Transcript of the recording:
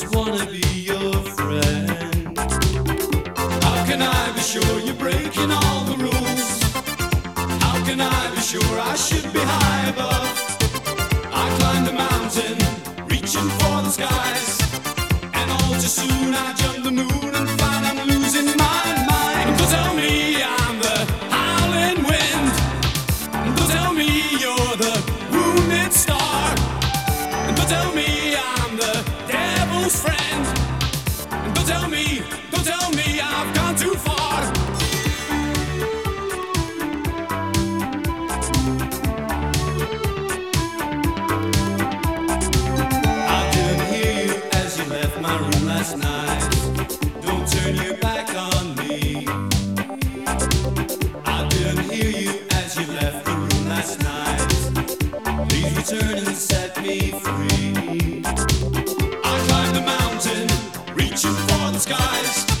just wanna be your friend. How can I be sure you're breaking all the rules? How can I be sure I should be high above? I climbed a mountain, reaching for the skies, and all too soon I jumped the moon and find I'm losing my mind. Don't tell me I'm the howling wind. Don't tell me you're the wounded star. Don't tell me I'm the devil's friend. Don't tell me I've gone too far. I couldn't hear you as you left my room last night. Don't turn your back on me. I didn't hear you as you left the room last night. Please return and set me free. I climbed the mountain, reaching for the skies.